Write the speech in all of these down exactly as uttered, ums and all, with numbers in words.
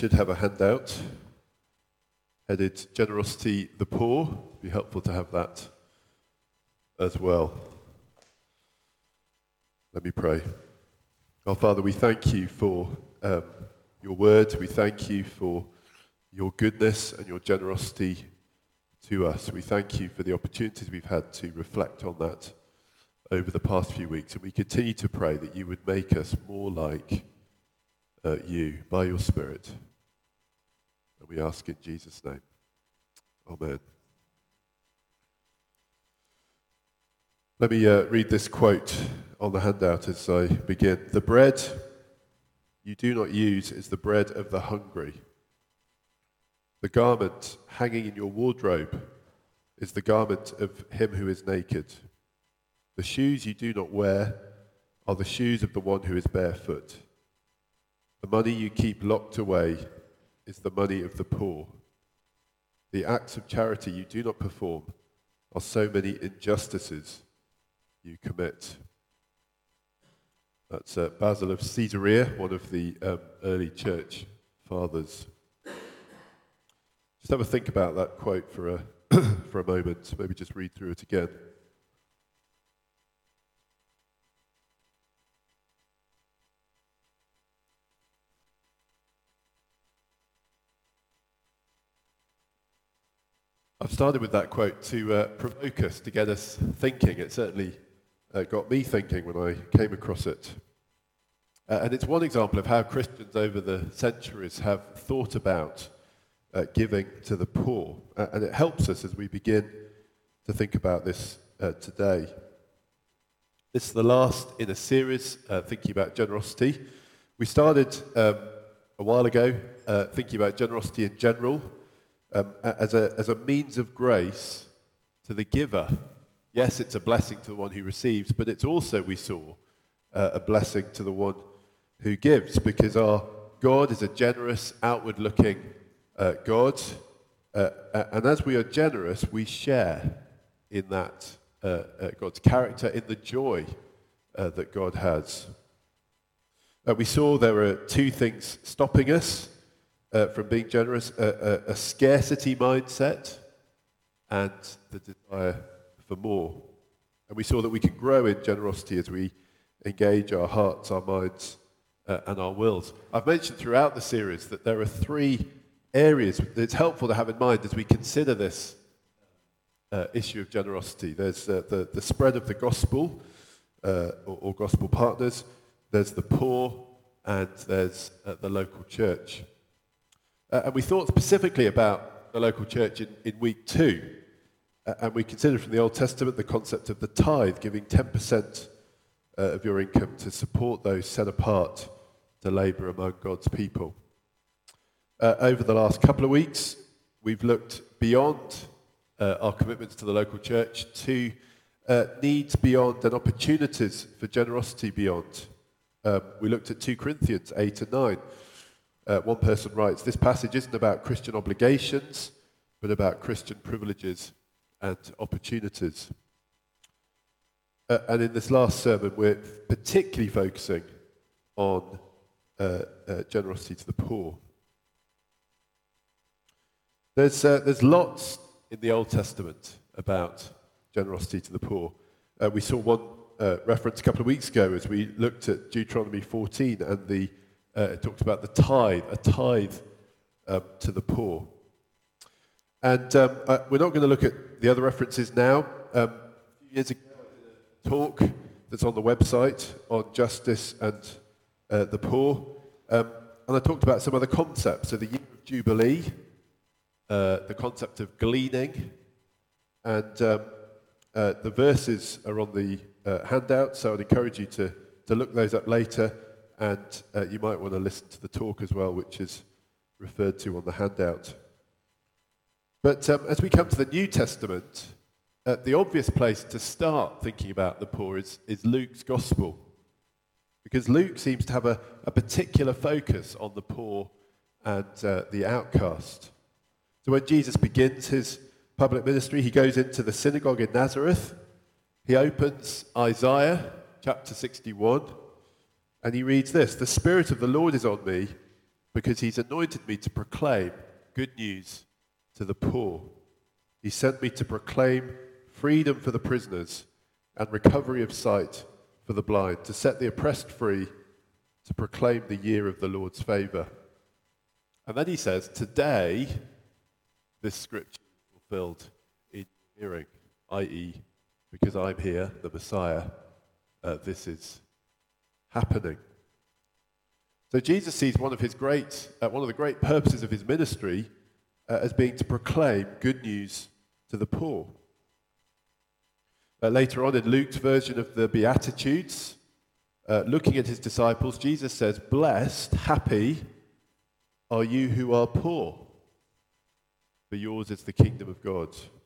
Should have a handout headed Generosity the Poor. It'd be helpful to have that as well. Let me pray. Our Father, we thank you for um, your word. We thank you for your goodness and your generosity to us. We thank you for the opportunities we've had to reflect on that over the past few weeks. And we continue to pray that you would make us more like uh, you by your Spirit. And we ask in Jesus' name. Amen. Let me uh, read this quote on the handout as I begin. The bread you do not use is the bread of the hungry. The garment hanging in your wardrobe is the garment of him who is naked. The shoes you do not wear are the shoes of the one who is barefoot. The money you keep locked away is the money of the poor. The acts of charity you do not perform are so many injustices you commit. That's uh, Basil of Caesarea, one of the um, early church fathers. Just have a think about that quote for a for a moment. Maybe just read through it again. I've started with that quote to uh, provoke us, to get us thinking. It certainly uh, got me thinking when I came across it. Uh, and it's one example of how Christians over the centuries have thought about uh, giving to the poor. Uh, and it helps us as we begin to think about this uh, today. This is the last in a series uh, thinking about generosity. We started um, a while ago uh, thinking about generosity in general, Um, as a as a means of grace to the giver. Yes, it's a blessing to the one who receives, but it's also, we saw, uh, a blessing to the one who gives, because our God is a generous, outward-looking uh, God, uh, and as we are generous, we share in that uh, uh, God's character, in the joy uh, that God has. Uh, we saw there are two things stopping us Uh, from being generous, a, a, a scarcity mindset and the desire for more. And we saw that we can grow in generosity as we engage our hearts, our minds, uh, and our wills. I've mentioned throughout the series that there are three areas that it's helpful to have in mind as we consider this uh, issue of generosity. There's uh, the, the spread of the gospel, uh, or, or gospel partners, there's the poor, and there's uh, the local church. Uh, and we thought specifically about the local church in, in week two. Uh, and we considered from the Old Testament the concept of the tithe, giving ten percent uh, of your income to support those set apart to labour among God's people. Uh, over the last couple of weeks, we've looked beyond uh, our commitments to the local church to uh, needs beyond and opportunities for generosity beyond. Um, we looked at two Corinthians eight and nine. Uh, one person writes, this passage isn't about Christian obligations, but about Christian privileges and opportunities. Uh, and in this last sermon, we're particularly focusing on uh, uh, generosity to the poor. There's, uh, there's lots in the Old Testament about generosity to the poor. Uh, we saw one uh, reference a couple of weeks ago as we looked at Deuteronomy fourteen and the Uh, it talks about the tithe, a tithe um, to the poor. And um, uh, we're not going to look at the other references now. Um, a few years ago, I did a talk that's on the website on justice and uh, the poor. Um, and I talked about some other concepts. So the year of Jubilee, uh, the concept of gleaning, and um, uh, the verses are on the uh, handout, so I'd encourage you to, to look those up later. And uh, you might want to listen to the talk as well, which is referred to on the handout. But um, as we come to the New Testament, uh, the obvious place to start thinking about the poor is, is Luke's Gospel. Because Luke seems to have a, a particular focus on the poor and uh, the outcast. So when Jesus begins his public ministry, he goes into the synagogue in Nazareth. He opens Isaiah chapter sixty-one, and he reads this: "The Spirit of the Lord is on me, because he's anointed me to proclaim good news to the poor. He sent me to proclaim freedom for the prisoners and recovery of sight for the blind, to set the oppressed free, to proclaim the year of the Lord's favour. And then he says, today, this scripture is fulfilled in hearing, that is, because I'm here, the Messiah, uh, this is happening. So Jesus sees one of his great, uh, one of the great purposes of his ministry uh, as being to proclaim good news to the poor. Uh, later on in Luke's version of the Beatitudes, uh, looking at his disciples, Jesus says, "Blessed, happy are you who are poor, for yours is the kingdom of God."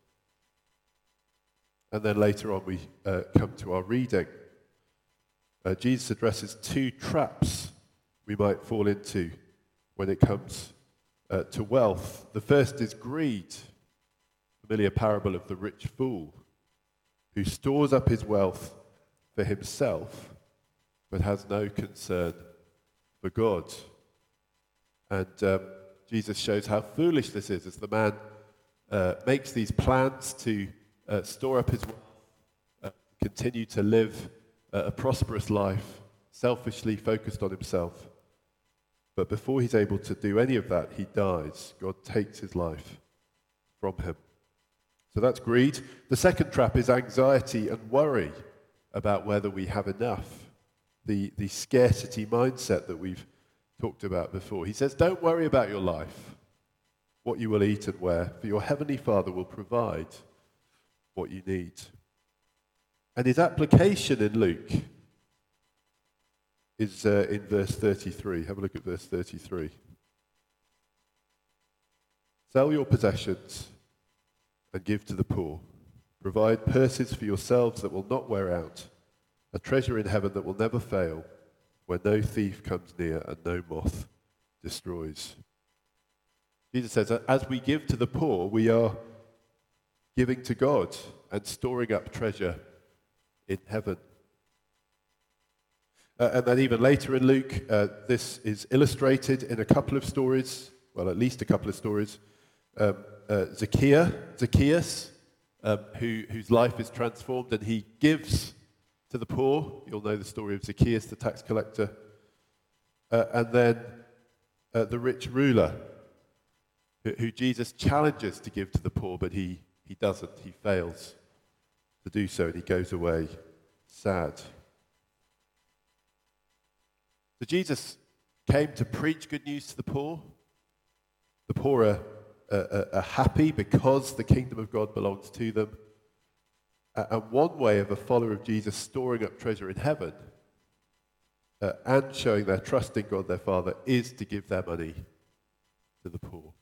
And then later on we uh, come to our reading. Uh, Jesus addresses two traps we might fall into when it comes uh, to wealth. The first is greed, familiar parable of the rich fool, who stores up his wealth for himself, but has no concern for God. And um, Jesus shows how foolish this is as the man uh, makes these plans to uh, store up his wealth, uh, continue to live uh, a prosperous life, selfishly focused on himself. But before he's able to do any of that, he dies. God takes his life from him. So that's greed. The second trap is anxiety and worry about whether we have enough. The, the scarcity mindset that we've talked about before. He says, don't worry about your life, what you will eat and wear, for your heavenly Father will provide what you need. And his application in Luke is uh, in verse thirty-three. Have a look at verse thirty-three. Sell your possessions and give to the poor. Provide purses for yourselves that will not wear out, a treasure in heaven that will never fail, where no thief comes near and no moth destroys. Jesus says that as we give to the poor, we are giving to God and storing up treasure in heaven. Uh, and then even later in Luke, uh, this is illustrated in a couple of stories, well, at least a couple of stories. Um, uh, Zacchaeus, Zacchaeus um, who, whose life is transformed, and he gives to the poor. You'll know the story of Zacchaeus, the tax collector. Uh, and then uh, the rich ruler, who, who Jesus challenges to give to the poor, but he, he doesn't. He fails to do so, and he goes away sad. So Jesus came to preach good news to the poor. The poor are, are, are happy because the kingdom of God belongs to them. And one way of a follower of Jesus storing up treasure in heaven uh, and showing their trust in God their Father is to give their money to the poor.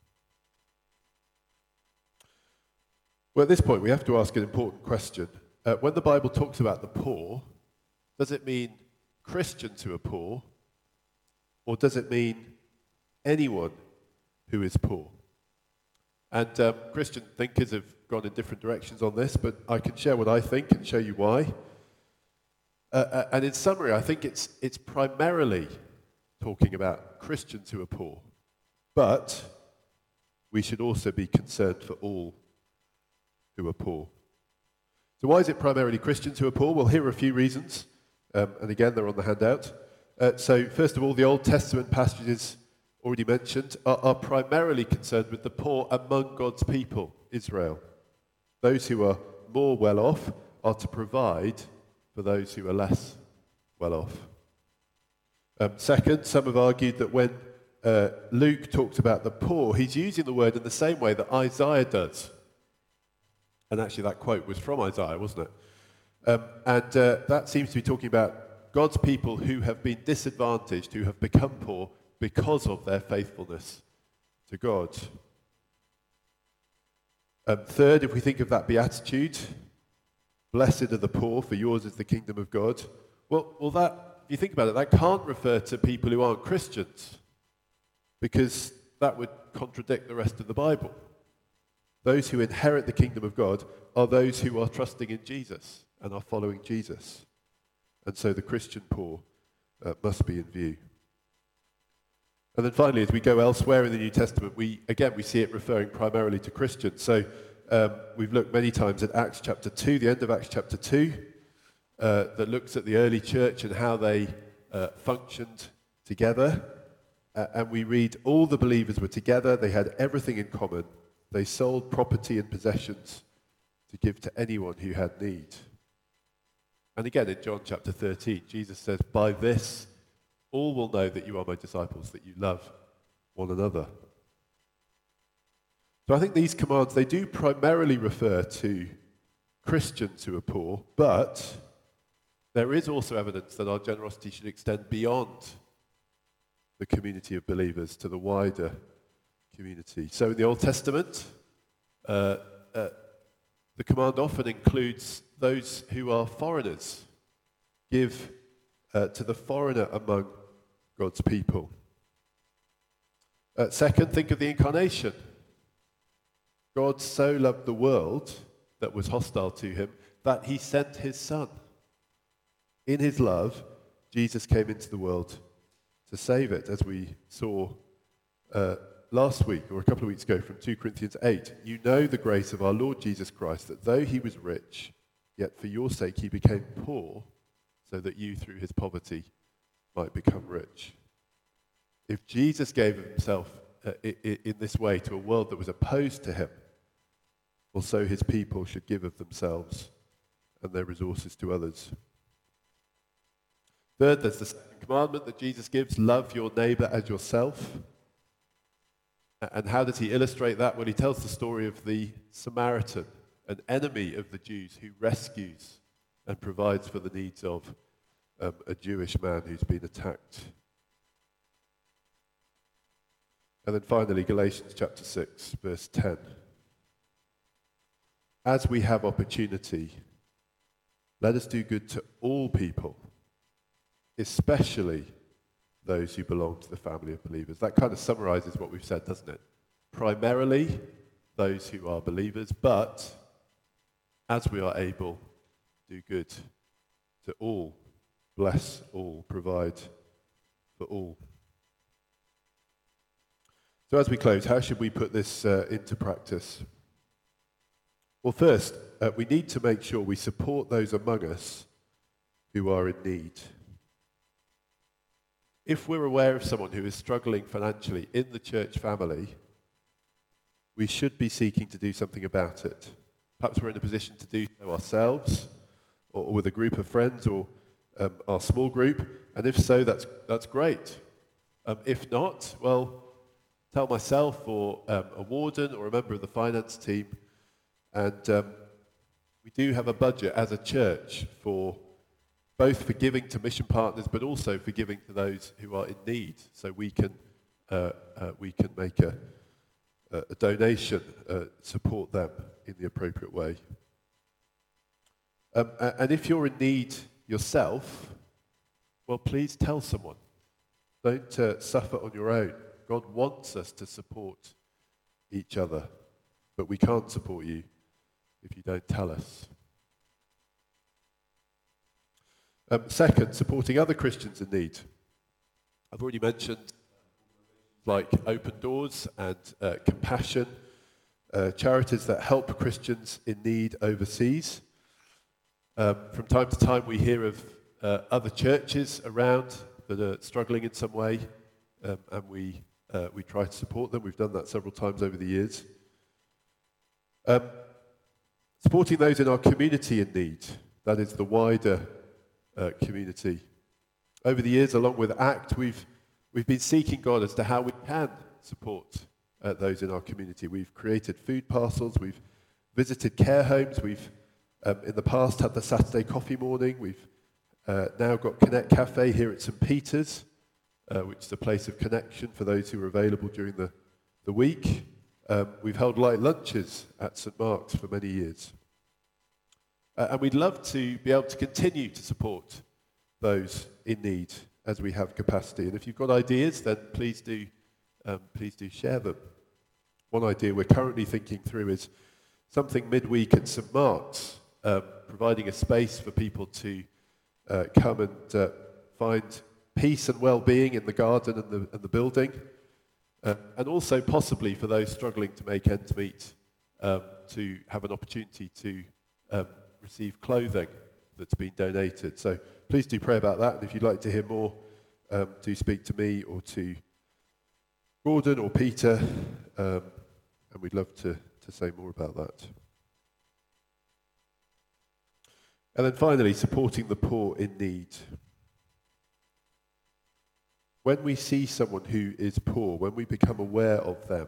Well, at this point, we have to ask an important question. Uh, when the Bible talks about the poor, does it mean Christians who are poor, or does it mean anyone who is poor? And um, Christian thinkers have gone in different directions on this, but I can share what I think and show you why. Uh, uh, and in summary, I think it's it's primarily talking about Christians who are poor, but we should also be concerned for all who are poor. So why is it primarily Christians who are poor? Well, here are a few reasons, um, and again, they're on the handout. Uh, so first of all, the Old Testament passages already mentioned are, are primarily concerned with the poor among God's people, Israel. Those who are more well off are to provide for those who are less well off. Um, second, some have argued that when uh, Luke talks about the poor, he's using the word in the same way that Isaiah does. And actually that quote was from Isaiah, wasn't it? Um, and uh, that seems to be talking about God's people who have been disadvantaged, who have become poor because of their faithfulness to God. Um, third, if we think of that beatitude, blessed are the poor, for yours is the kingdom of God. Well, well, that, if you think about it, that can't refer to people who aren't Christians, because that would contradict the rest of the Bible. Those who inherit the kingdom of God are those who are trusting in Jesus and are following Jesus. And so the Christian poor uh, must be in view. And then finally, as we go elsewhere in the New Testament, we again, we see it referring primarily to Christians. So um, we've looked many times at Acts chapter two, the end of Acts chapter two, uh, that looks at the early church and how they uh, functioned together. Uh, and we read all the believers were together, they had everything in common, they sold property and possessions to give to anyone who had need. And again, in John chapter thirteen, Jesus says, by this, all will know that you are my disciples, that you love one another. So I think these commands, they do primarily refer to Christians who are poor, but there is also evidence that our generosity should extend beyond the community of believers to the wider community. So in the Old Testament, uh, uh, the command often includes those who are foreigners. Give uh, to the foreigner among God's people. Uh, second, think of the incarnation. God so loved the world that was hostile to him that he sent his Son. In his love, Jesus came into the world to save it, as we saw uh, last week or a couple of weeks ago from two Corinthians eight. You know the grace of our Lord Jesus Christ, that though he was rich, yet for your sake he became poor, so that you through his poverty might become rich. If Jesus gave of himself uh, I- I- in this way to a world that was opposed to him, well, so his people should give of themselves and their resources to others. Third, there's the second commandment that Jesus gives, love your neighbor as yourself. And how does he illustrate that? Well, he tells the story of the Samaritan, an enemy of the Jews who rescues and provides for the needs of um, a Jewish man who's been attacked. And then finally, Galatians chapter six, verse ten. As we have opportunity, let us do good to all people, especially those who belong to the family of believers. That kind of summarizes what we've said, doesn't it? Primarily, those who are believers, but as we are able, do good to all, bless all, provide for all. So as we close, how should we put this uh, into practice? Well, first, uh, we need to make sure we support those among us who are in need. If we're aware of someone who is struggling financially in the church family, we should be seeking to do something about it. Perhaps we're in a position to do so ourselves, or, or with a group of friends, or um, our small group, and if so, that's that's great. Um, if not, well, tell myself or um, a warden or a member of the finance team, and um, we do have a budget as a church for both for giving to mission partners, but also for giving to those who are in need. So we can uh, uh, we can make a, a donation, uh, support them in the appropriate way. Um, and if you're in need yourself, well, please tell someone. Don't uh, suffer on your own. God wants us to support each other, but we can't support you if you don't tell us. Um, second, supporting other Christians in need. I've already mentioned like Open Doors and uh, Compassion, uh, charities that help Christians in need overseas. Um, from time to time we hear of uh, other churches around that are struggling in some way, um, and we, uh, we try to support them. We've done that several times over the years. Um, supporting those in our community in need, that is the wider Uh, community. Over the years, along with ACT, we've we've been seeking God as to how we can support uh, those in our community. We've created food parcels, we've visited care homes, we've um, in the past had the Saturday coffee morning, we've uh, now got Connect Cafe here at St Peter's, uh, which is a place of connection for those who are available during the, the week. Um, we've held light lunches at St Mark's for many years. Uh, and we'd love to be able to continue to support those in need as we have capacity. And if you've got ideas, then please do, um, please do share them. One idea we're currently thinking through is something midweek at St Mark's, um, providing a space for people to uh, come and uh, find peace and well-being in the garden and the, and the building, uh, and also possibly for those struggling to make ends meet, um, to have an opportunity to um, receive clothing that's been donated. So please do pray about that, and if you'd like to hear more, um, do speak to me or to Gordon or Peter, um, and we'd love to, to say more about that. And then finally, supporting the poor in need. When we see someone who is poor, when we become aware of them,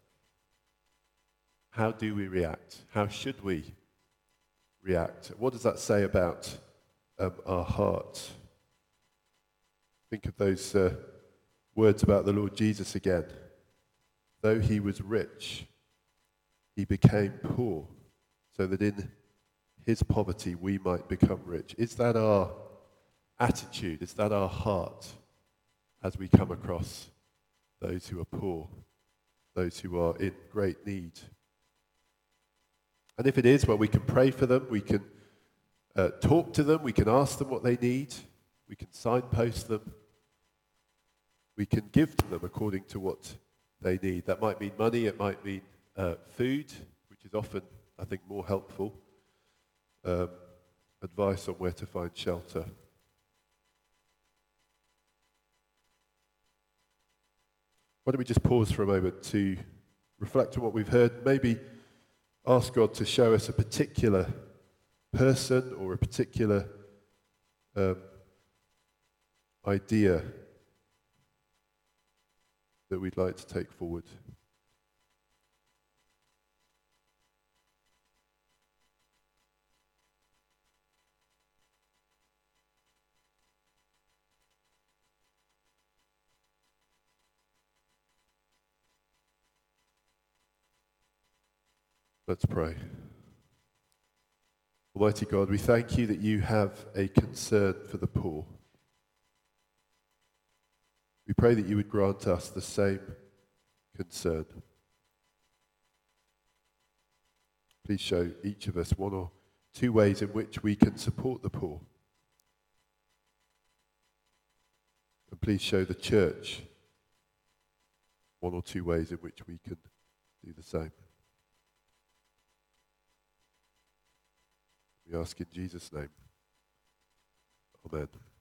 how do we react? How should we react? What does that say about um, our heart? Think of those uh, words about the Lord Jesus again. Though he was rich, he became poor, so that in his poverty we might become rich. Is that our attitude? Is that our heart as we come across those who are poor, those who are in great need? And if it is, well, we can pray for them, we can uh, talk to them, we can ask them what they need, we can signpost them, we can give to them according to what they need. That might mean money, it might mean uh, food, which is often, I think, more helpful, um, advice on where to find shelter. Why don't we just pause for a moment to reflect on what we've heard, maybe ask God to show us a particular person or a particular um, idea that we'd like to take forward. Let's pray. Almighty God, we thank you that you have a concern for the poor. We pray that you would grant us the same concern. Please show each of us one or two ways in which we can support the poor. And please show the church one or two ways in which we can do the same. We ask in Jesus' name. Amen.